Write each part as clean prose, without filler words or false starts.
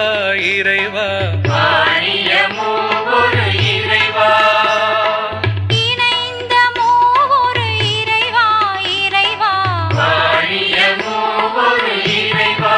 இறைவா ஆரிய மூவொரு இறைவா இணைந்த மூவொரு இறைவா இறைவா ஆரிய மூவொரு இறைவா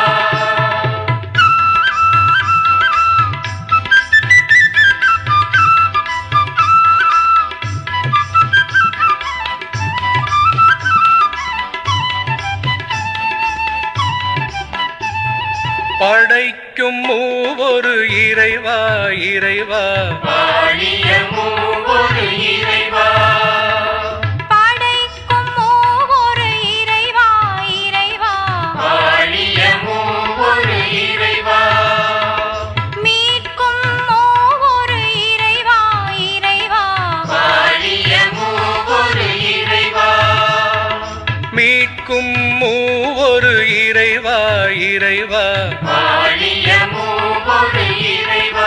படைக்கும் மூவொரு இறைவா இறைவா ஆரிய மூவொரு இறைவா படைக்கும் மூவொரு இறைவா இறைவா ஆரிய மூவொரு இறைவா மீட்கும் மூவொரு இறைவா இறைவா ஆரிய மூவொரு இறைவா மீட்கும் மூவொரு இறைவா இறைவா ஆரிய மூவொரு இறைவா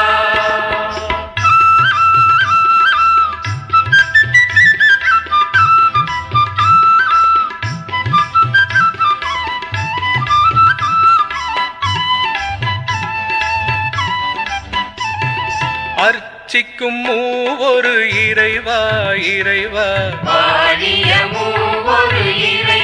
அர்ச்சிக்கும் மூவொரு இறைவா இறைவா ஆரிய மூவொரு இறைவா